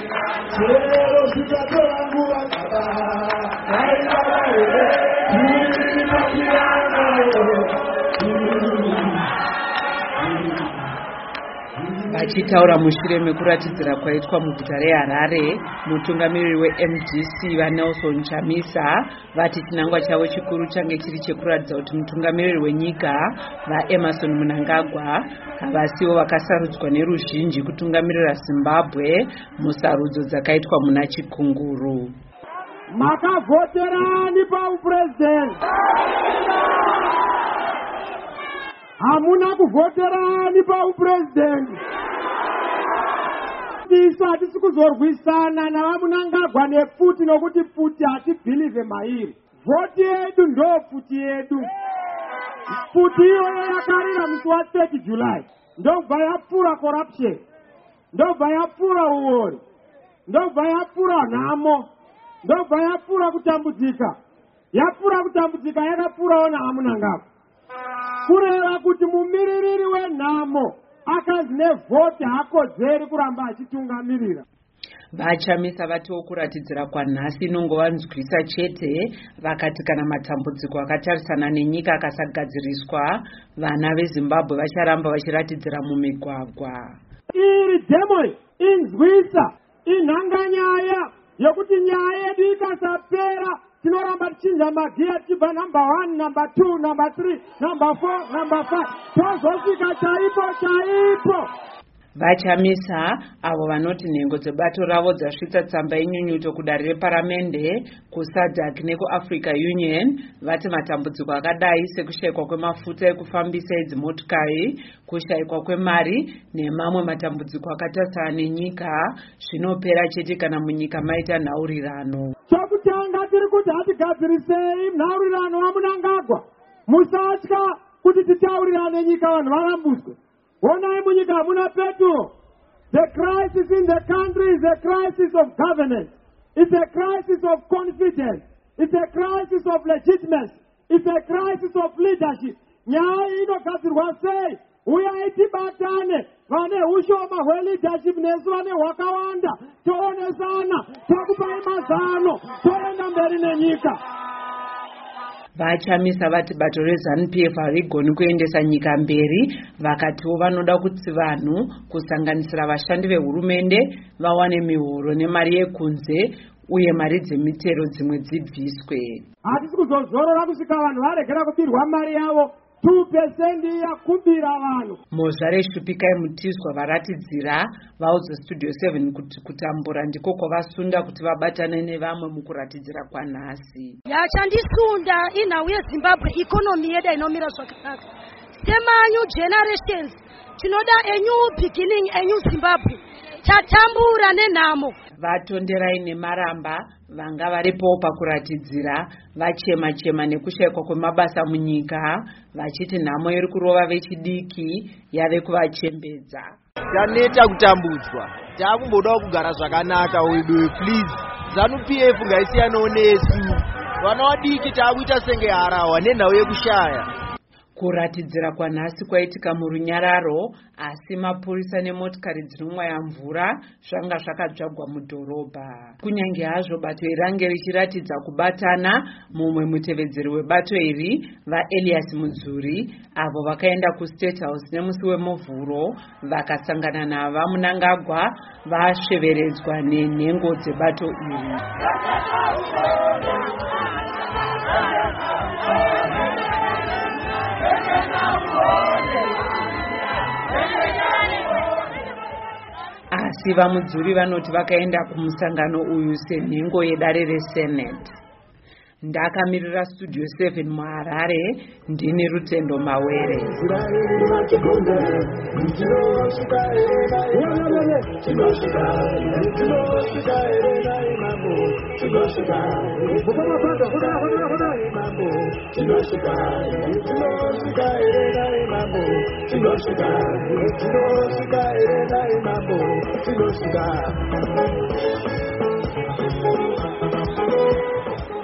Vachitaura mushure mekuratidzira kwaitwa muguta reHarare, mutungamiriri weMDC vaNelson Chamisa vati chinangwa chavo chikuru change chiri chekuratidza kuti mutungamiriri wenyika vaEmmerson Mnangagwa havasiwo vakasarudzwa neruzhinji kutungamirira Zimbabwe musarudzo dzakaitwa muna Chikunguru. Makavoterani paupresident. Hamuna kuvoterani paupresident. Isu hatisi kuzorwisana navaMnangagwa nepfuti nokuti pfuti hatibhilive mairi. Vhoti yedu ndo pfuti yedu. Pfuti iyoyo yakarira musi wa30 July. Ndobva yapfura corruption. Ndobva yapfura uori. Ndobva yapfura nhamo. Ndobva yapfura kutambudzika. Yapfura kutambudzika yakapfurawo naMnangagwa. Kureva kuti mumiririri wenhamo akazi nevhoti hakodzeri kuramba achitungamirira. VaChamisa vatiwo kuratidzira kwanhasi inongovanzwisa chete, vakati kana matambudziko akatarisana nenyika akasagadziriswa, vana veZimbabwe vacharamba vachiratidzira mumigwagwa. Iri demo inzwisa inhanganyaya yokuti nyaya yedu ikasapera tinoramba tichinja magiya tichibva number 1, number 2, number 3, number 4, number 5 tozosvika chaipo. VaChamisa avo vanoti nhengo dzebato ravo dzasvitsa tsamba yenyunyuto kudare reparamende kuSADC nekuAfrica Union vati matambudziko akadai sekushayikwa kwemafuta ekufambisa edzimotokari, kushayikwa kwemari nemamwe matambudziko akatarisana nenyika zvinopera chete kana munyika maita nhaurirano. Chokutanga tiri kuti hatigadzirisei nhaurirano waMnangagwa. Musatya kuti titaurirane nyika vanhu varambuswe. Onai munyika hamuna petulo. The crisis in the country is a crisis of governance. It's a crisis of confidence. It's a crisis of legitimacy. It's a crisis of leadership. Nyaya inogadzirwa sei? Uyai tibatane. Vane ushoma hweleadership nesu vane hwakawanda. Toonesana. Tokupai mazano. Toenda mberi nenyika. VaChamisa vati bato reZANU-PF harigoni kuendesa nyika mberi, vakatiwo vanoda kuti vanhu kusanganisira vashandi vehurumende vawane mihoro nemari yekunze uye mari dzemitero dzimwe dzibviswe. Hatisi kuzozorora kusvika vanhu varegera kubirwa mari yavo 2% yakumbira vanhu. Mozvare Shupikai Mutizwa varatidzira vaudza Studio 7 kuti kutambura ndiko kwavasunda kuti vabatane nevamwe mukuratidzira kwanhasi. Yachandisunda inhau yeZimbabwe ikonomi yedu inomira zvakanaka. Sema new generations tinoda a new beginning, a new Zimbabwe. Tatambura nenhamo. Vatonderai nemaramba vanga varipo pakuratidzira vachema nekushayikwa kwemabasa munyika, vachiti nhamo iri kurova vechidiki yave kuvachembedza. Taneta kutambudzwa. Takumbodawo kugara zvakanaka wedu please. ZANU-PF ngaisiyanawo nesu. Vana vadiki taakuita senge harawa nenhau yekushaya. Kuratidzira kwanhasi kwaitika murunyararo, asi mapurisa nemotokari dzinomwaya mvura zvanga zvakadzvagwa mudhorobha. Kunyange hazvo bato iri range richiratidza kubatana, mumwe mutevedzeri webato iri vaElias Mudzuri avo vakaenda kuState House nemusi wemovhuro vakasangana navaMnangagwa vasveveredzwa nenhengo dzebato iri. Asi vaMudzuri vanoti vakaenda kumusangano uyu senhengo yedare reSenate. Ndakamirira Studio 7 muHarare, ndini Rutendo Mawere. Tinosvika